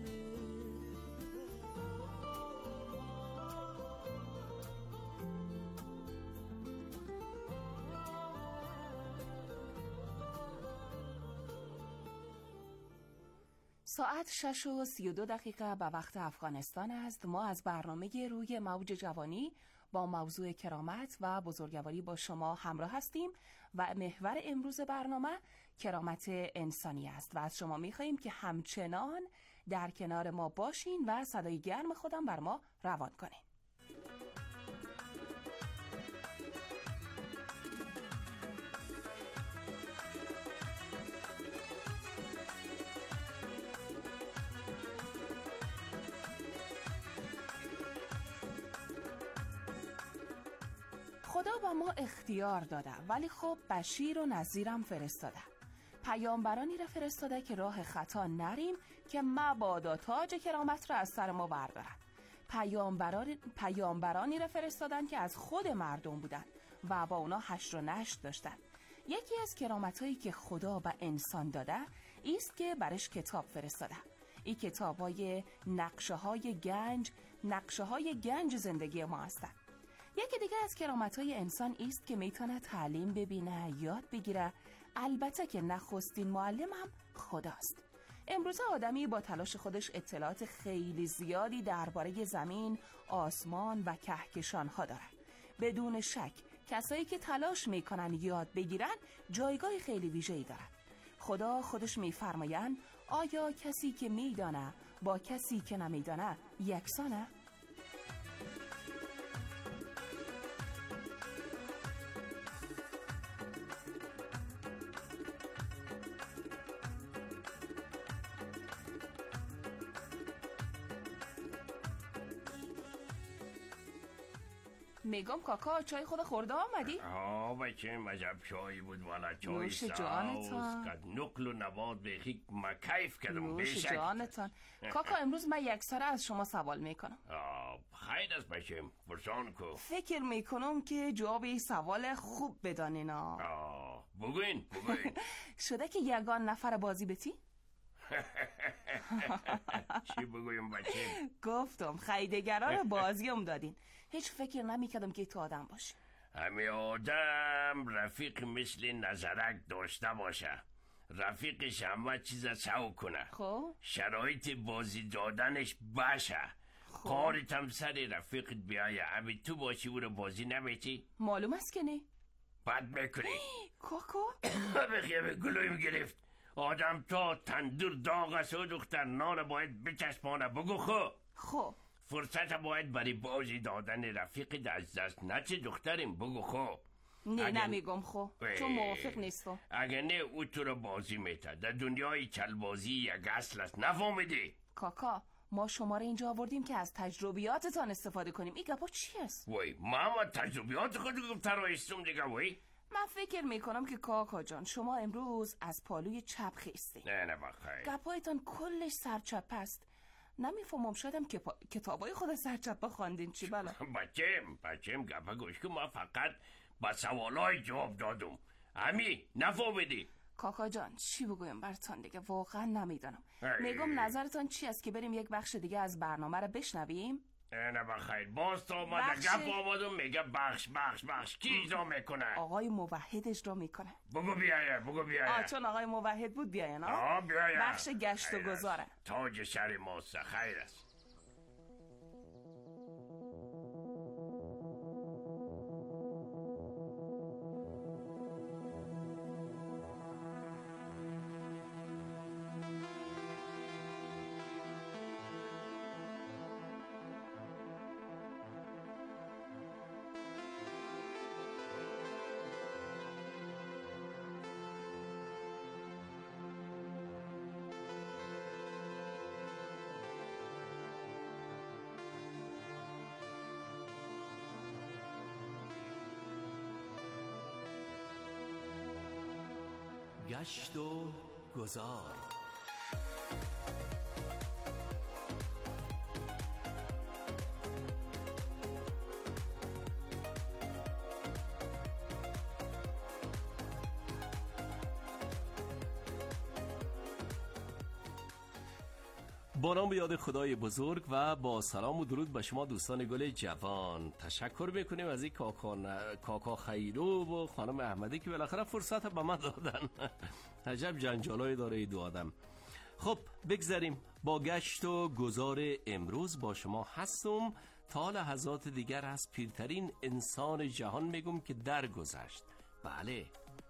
Speaker 1: ساعت 6:32 به وقت افغانستان است. ما از برنامه روی موج جوانی با موضوع کرامت و بزرگواری با شما همراه هستیم و محور امروز برنامه کرامت انسانی است و از شما می‌خواهیم که همچنان در کنار ما باشین و صدای گرم خودم بر ما روان کنین. خدا با ما اختیار داده، ولی خب بشیر و نذیرم فرستاده. پیامبرانی را فرستاده که راه خطا نریم که مبادا تاج کرامت را از سر ما بردارن. پیامبرانی را فرستادن که از خود مردم بودن و با اونا حشر و نشر داشتن. یکی از کرامت‌هایی که خدا به انسان داده ایست که برش کتاب فرستاده. این کتاب‌های نقشه‌های گنج زندگی ما هستند. یکی دیگه از کرامت‌های انسان ایست که میتونه تعلیم ببینه، یاد بگیره، البته که نخستین معلم هم خداست. امروزه آدمی با تلاش خودش اطلاعات خیلی زیادی درباره زمین، آسمان و کهکشان‌ها داره. بدون شک کسایی که تلاش میکنن یاد بگیرن جایگاه خیلی ویژه‌ای دارن. خدا خودش میفرمایند آیا کسی که میدانه با کسی که نمیدانه یکسانه؟ میگم کاکا چای خود خورده آمدی؟
Speaker 6: بچه مجب چایی بود والا. چای
Speaker 1: نوش
Speaker 6: ساوز
Speaker 1: جانتان.
Speaker 6: قد نقل و نبات بخی مکیف کردم.
Speaker 1: نوش
Speaker 6: بشک
Speaker 1: جانتان. کاکا امروز من یک سره از شما سوال میکنم.
Speaker 6: خیر است بچه، پرسان کو.
Speaker 1: فکر میکنم که جواب این سوال خوب بدانین.
Speaker 6: بگوین.
Speaker 1: شده که یگان نفر بازی بتی؟
Speaker 6: چی بگویم بچه؟
Speaker 1: گفتم خیدگران بازیم دادین. هیچ فکر نمیکردم که تو آدم باشی.
Speaker 6: همه آدم رفیق مثل نظرک داشته باشه، رفیقش همه چیز سو کنه،
Speaker 1: خب
Speaker 6: شرایط بازی دادنش باشه، کارت هم سر رفیقت بیایه. همه تو باشی او رو بازی نمیتی؟
Speaker 1: معلوم است که نه.
Speaker 6: بد میکنی.
Speaker 1: کاکا
Speaker 6: بخیه به گلویم گرفت. آدم تا تندور داغ است و دختر نان باید بچسبانه. بگو
Speaker 1: خب
Speaker 6: فرصت باید برای بازی دادن رفیق از دست نچه دختریم. بگو
Speaker 1: نه نمیگم چون موافق نیستم.
Speaker 6: اگه نه او تو رو بازی میته. در دنیای چلبازی یک اصل است، نفهمیدی؟
Speaker 1: کاکا ما شما رو اینجا آوردیم که از تجربیاتتان استفاده کنیم. این گپا چی است؟
Speaker 6: وای ما تجربیات خود گفته رو استم دیگه. وای
Speaker 1: من فکر میکنم که کاکا جان شما امروز از پالوی چپ خیستی.
Speaker 6: نه بخیر.
Speaker 1: گپایتان کلش سرچپ است. نمیفهمم شدم که کتابای خود سرچپه خواندین چی بلا؟
Speaker 6: بچم گپا گوش که ما فقط با سوالای جواب دادم. همی نفهمیدی؟
Speaker 1: کاکا جان چی بگویم براتان دیگه واقعا نمیدانم. میگم نظرتان چی است که بریم یک بخش دیگه از برنامه رو بشنویم؟
Speaker 6: نه بخیر. باز تو آمده گپ آمدم میگه بخش کی اجرا میکنه؟
Speaker 1: آقای موحد اجرا میکنه.
Speaker 6: بگو بیایه.
Speaker 1: چون آقای موحد بود بیایه.
Speaker 6: بیایه.
Speaker 1: بخش گشت و گذاره.
Speaker 6: تاج سر ماست. خیر است.
Speaker 14: گشت و گذار.
Speaker 15: با نام یاد خدای بزرگ و با سلام و درود به شما دوستان گل جوان. تشکر میکنیم از این کاکا خیرو و خانم احمدی که بالاخره فرصت به من دادن. عجب جنجالایی داره این دو آدم. خب بگذاریم با گشت و گذار امروز با شما هستم تا لحظات دیگر از پیرترین انسان جهان میگم که درگذشت. بله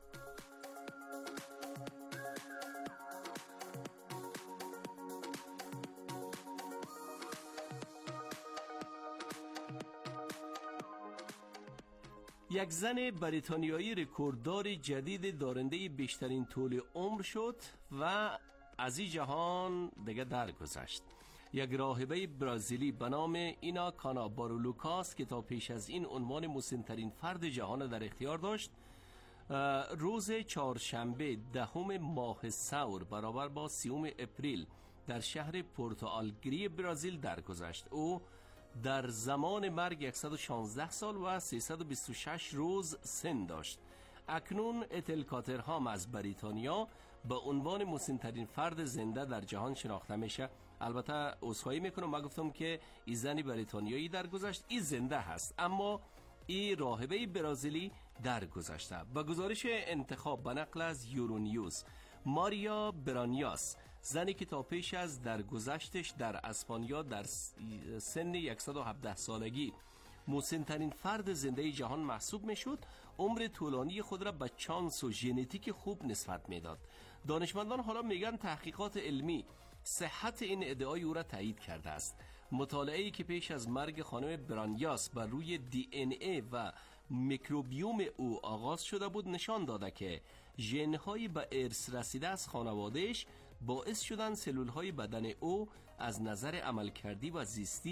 Speaker 15: یک زن بریتانیایی رکورددار جدید دارنده بیشترین طول عمر شد و از این جهان دیگه درگذشت. یک راهبه برزیلی به نام اینا کانا بارولوکاس که تا پیش از این عنوان مسن‌ترین فرد جهان در اختیار داشت، روز چهارشنبه 10 ماه ثور برابر با 30 اپریل در شهر پورتو آلگری برزیل درگذشت. او در زمان مرگ 116 سال و 326 روز سن داشت. اکنون اتل کاترهام از بریتانیا به عنوان مسن‌ترین فرد زنده در جهان شناخته میشه. البته عذرخواهی میکنم، من گفتم که این زن بریتانیایی درگذشت، این زنده هست، اما این راهبه برزیلی درگذشته. با گزارش انتخاب به نقل از یورونیوز، ماریا برانیاس، زنی که تا پیش از درگذشتش در اسپانیا در سن 117 سالگی مسن‌ترین فرد زنده جهان محسوب میشد، عمر طولانی خود را به چانس و ژنتیک خوب نسبت میداد. دانشمندان حالا میگن تحقیقات علمی صحت این ادعای او را تایید کرده است. مطالعه‌ای که پیش از مرگ خانم برانیاس بر روی دی ان ای و میکروبیوم او آغاز شده بود نشان داده که ژن‌های به ارث رسیده از خانواده‌اش باعث شدن سلول‌های بدن او از نظر عملکردی و زیستی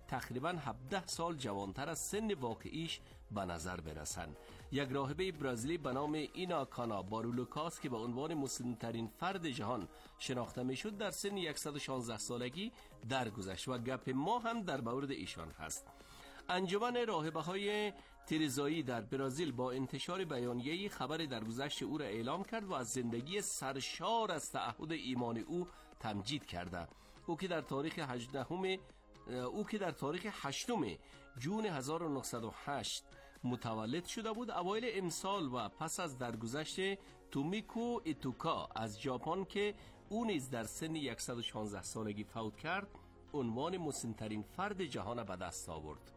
Speaker 15: تقریباً 17 سال جوانتر از سن واقعیش به نظر برسند. یک راهبه برزیلی به نام اینا کانا بارولوکاس که به عنوان مسن‌ترین فرد جهان شناخته میشد در سن 116 سالگی درگذشت و گپ ما هم در مورد ایشان هست. انجمن راهبه‌های تریزایی در برزیل با انتشار بیانیه‌ای خبر درگذشت او را اعلام کرد و از زندگی سرشار از تعهد ایمان او تمجید کرده. او که در تاریخ 8 جون 1908 متولد شده بود، اوایل امسال و پس از درگذشت تومیکو ایتوکا از ژاپن که او نیز در سن 116 سالگی فوت کرد، عنوان مسن‌ترین فرد جهان به دست آورد.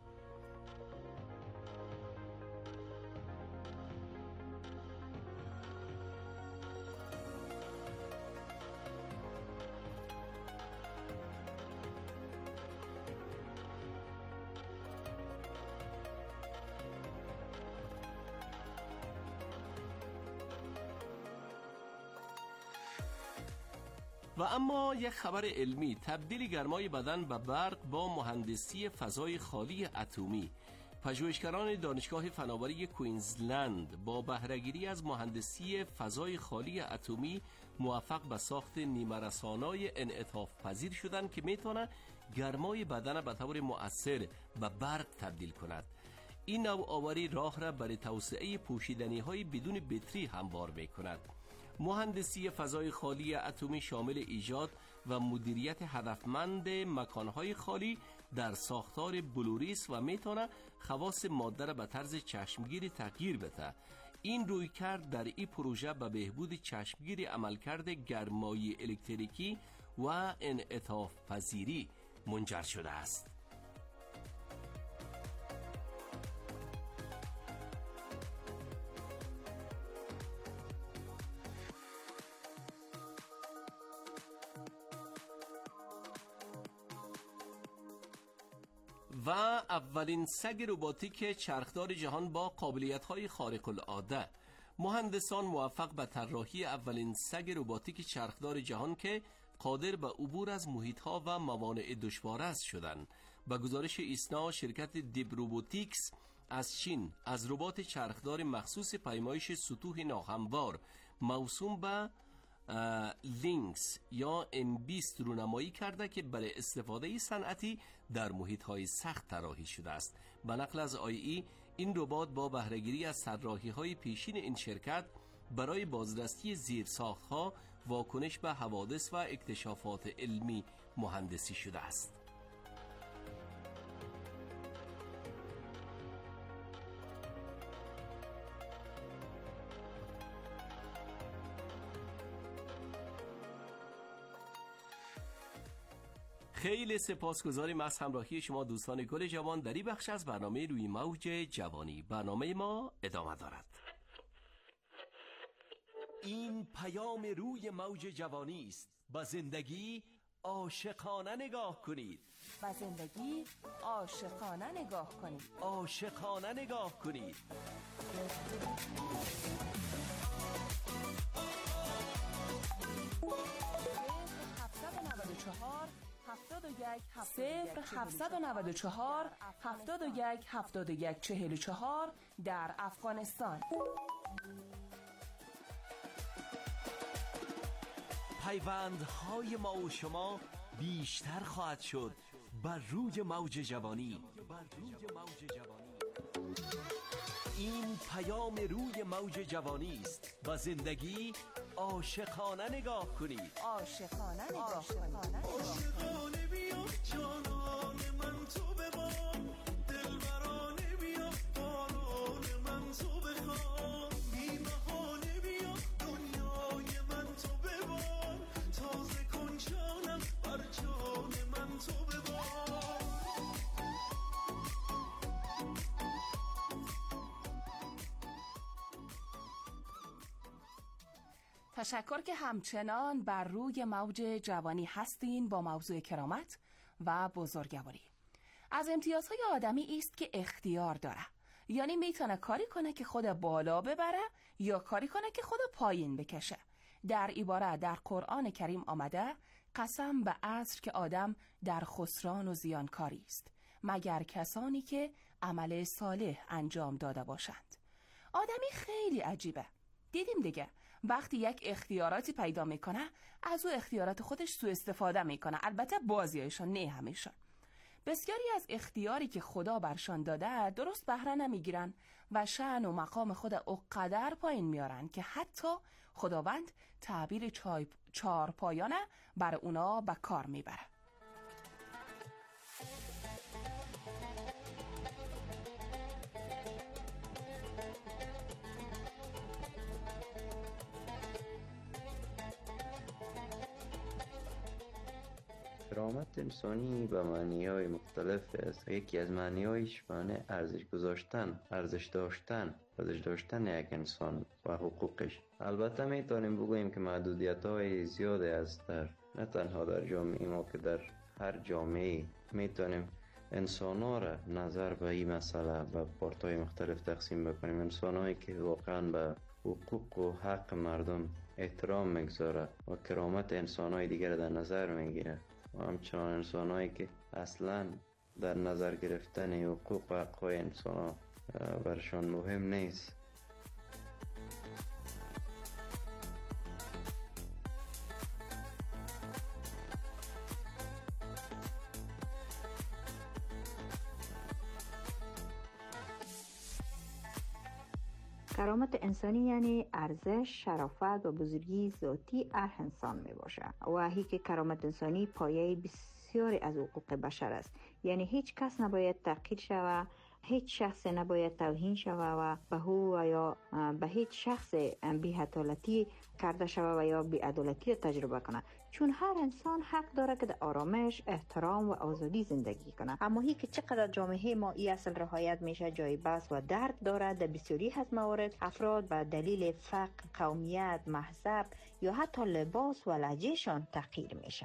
Speaker 15: و اما یک خبر علمی: تبدیل گرمای بدن به برق با مهندسی فضای خالی اتمی. پژوهشگران دانشگاه فناوری کوینزلند با بهره‌گیری از مهندسی فضای خالی اتمی موفق به ساخت نیمه‌رسانای انعطاف پذیر شدند که میتونه گرمای بدن به طور مؤثر به برق تبدیل کند. این نوآوری راه را برای توسعه پوشیدنی‌های بدون بطری هموار می‌کند. مهندسی فضای خالی اتمی شامل ایجاد و مدیریت هدفمند مکانهای خالی در ساختار بلوریس و میتونه خواص ماده را به طرز چشمگیری تغییر بده. این رویکرد در این پروژه به بهبود چشمگیری عملکرد گرمایی الکتریکی و انعطاف پذیری منجر شده است. و اولین سگ رباتیک چرخدار جهان با قابلیت‌های خارق العاده. مهندسان موفق به طراحی اولین سگ رباتیک چرخدار جهان که قادر به عبور از محیط‌ها و موانع دشوار شدند. به گزارش ایسنا، شرکت دیب روبوتیکس از چین از ربات چرخدار مخصوص پیمایش سطوح ناهموار موسوم به لینکس یا M20 رونمایی کرده که برای استفاده صنعتی در محیط‌های سخت طراحی شده است. به نقل از IE، این ربات با بهره‌گیری از طراحی‌های پیشین این شرکت برای بازرسی زیرساخت‌ها، واکنش به حوادث و اکتشافات علمی مهندسی شده است. خیلی سپاسگزاریم از همراهی شما دوستان گل جوان در این بخش از برنامه روی موج جوانی. برنامه ما ادامه دارد. این پیام روی موج جوانی است. با زندگی عاشقانه نگاه کنید.
Speaker 1: با زندگی عاشقانه نگاه کنید.
Speaker 15: عاشقانه نگاه کنید.
Speaker 1: 0794 71 44 در افغانستان.
Speaker 15: پیوندهای ما و شما بیشتر خواهد شد بر روی موج جوانی. این پیام روی موج جوانی است. با زندگی عاشقانه نگاه کنید.
Speaker 1: عاشقانه نگاه کنید.
Speaker 12: عاشقانه بیا جانان من تو ببار، دلبرانه بیا باران من تو بخوان، بی‌محانه بیا دنیای من تو ببار، تازه کن جانم بر جان من تو ببار.
Speaker 1: تشکر که همچنان بر روی موج جوانی هستین با موضوع کرامت و بزرگواری. از امتیازهای آدمی است که اختیار داره، یعنی میتونه کاری کنه که خود بالا ببره یا کاری کنه که خود پایین بکشه. در عبارت در قرآن کریم آمده قسم به عصر که آدم در خسران و زیانکاری است، مگر کسانی که عمل صالح انجام داده باشند. آدمی خیلی عجیبه. دیدیم دیگه، وقتی یک اختیاراتی پیدا میکنه از او اختیارات خودش سوء استفاده میکنه. البته بعضیایشان، نه همیشه. بسیاری از اختیاری که خدا برشان داده درست بهره نمیگیرن و شأن و مقام خود اونقدر پایین میارن که حتی خداوند تعبیر چارپایانه بر اونا به کار میبره.
Speaker 16: کرامت انسانی به معنی‌های مختلف است. یکی از معنی‌هایش معنی ارزش داشتن یک انسان و حقوقش. البته میتونیم بگوییم که محدودیت‌های زیادی است، نه تنها در جامعه ما که در هر جامعه میتونیم انسان‌ها را نظر به این مسئله به پارت‌های مختلف تقسیم بکنیم. انسان‌هایی که واقعاً به حقوق و حق مردم احترام میگذاره و کرامت انسان‌های دیگر در نظر میگیره، و همچنان انسان‌هایی که اصلاً در نظر گرفتن حقوق و حقوق انسان‌ها برشان مهم نیست.
Speaker 17: کرامت انسانی یعنی ارزش، شرافت و بزرگی ذاتی هر انسان می باشه و هی که کرامت انسانی پایه بسیاری از حقوق بشر است. یعنی هیچ کس نباید تحقیر شود، هیچ شخص نباید توهین شود و به او و یا به هیچ شخص بی‌عدالتی کرده شود و یا بی‌عدالتی تجربه کنه، چون هر انسان حق داره که در آرامش، احترام و آزادی زندگی کنه. اما هی که چقدر جامعه ما این اصل رعایت میشه جای بحث و درک داره. در بسیاری از موارد افراد به دلیل فقر، قومیت، مذهب یا حتی لباس و لهجه‌شان تحقیر میشن.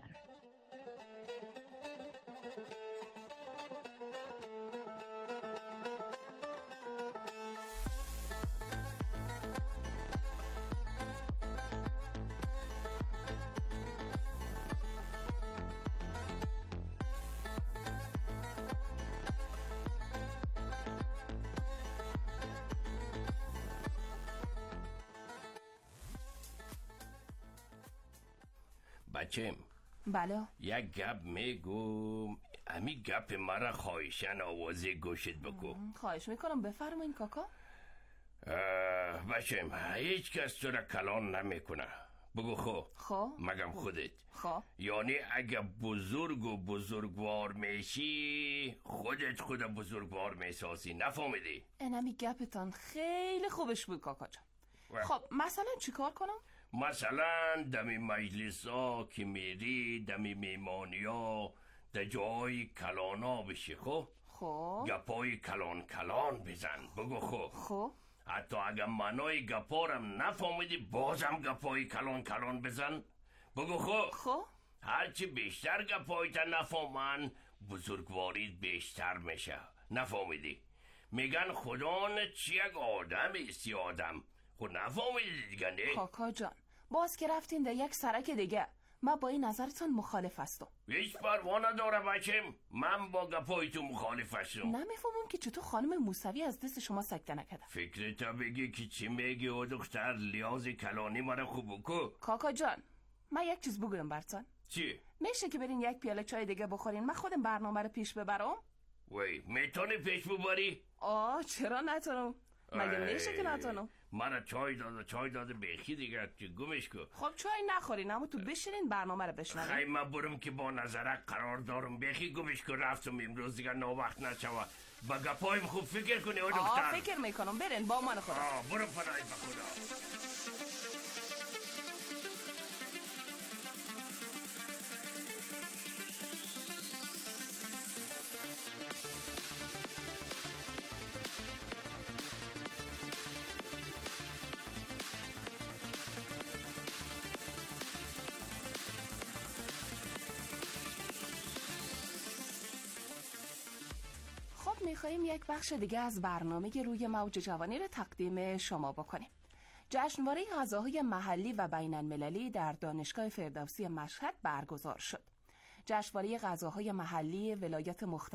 Speaker 6: بچم،
Speaker 1: بله.
Speaker 6: یک گپ میگم، امی گپ مرا خواهشن آوازه گوشت بکن.
Speaker 1: خواهش میکنم، بفرمایین کاکا.
Speaker 6: بچم، هیچ کس تو را کلان نمیکنه. بگو خو مگم خودت. یعنی اگه بزرگ و بزرگوار میشی خودت خود بزرگوار میسازی. نفهمیدی؟
Speaker 1: اینمی گپتان خیلی خوبش بود کاکا جان. خب مثلا چی کار کنم؟
Speaker 6: مثلا دمی مجلس ها که میری، دمی میمانی ها، در جای کلان ها بشی. خب گپای کلان بزن. بگو خب حتی اگر منای گپارم نفهمیدی بازم گپای کلان بزن. بگو خب هرچی بیشتر گپای تا نفهمن بزرگواریت بیشتر میشه. نفهمیدی؟ میگن خدا چی یک آدم است آدم. خود نفهمیدی دیگه نه؟
Speaker 1: کاکا جان باز که رفتین در یک سرک دیگه. من با این نظرتان مخالف هستم.
Speaker 6: هیچ پروا نداره بچم، من با گپای تو مخالف هستم.
Speaker 1: نمیفهمم که چطور خانم موسوی از دست شما سکته نکرده.
Speaker 6: فکرتا بگی که چی میگی و دختر لیاز کلانی مرا خوب بکو.
Speaker 1: کاکا جان من یک چیز بگویم برتان.
Speaker 6: چی؟
Speaker 1: میشه که برین یک پیاله چای دیگه بخورین، من خودم برنامه رو پیش ببرم؟
Speaker 6: وای میتونی پیش ببری؟
Speaker 1: چرا نتونم؟ مگه میشه که نتونم؟
Speaker 6: مرا چای داده بیخی دیگه گمش کو.
Speaker 1: خب چای نخورین اما تو بشینین برنامه رو بشنوین.
Speaker 6: خیلی من برم که با نظرک قرار دارم بیخی گمش کو. رفتم امروز دیگه ناوقت نشوه. با گپایم خوب فکر کنی او دختر.
Speaker 1: فکر میکنم، برین با من خدا.
Speaker 6: برو پناهی با خدا.
Speaker 1: میخواییم یک بخش دیگه از برنامه روی موج جوانی رو تقدیم شما بکنیم. جشنواره غذاهای محلی و بین‌المللی در دانشگاه فردوسی مشهد برگزار شد. جشنواره غذاهای محلی ولایت مختلف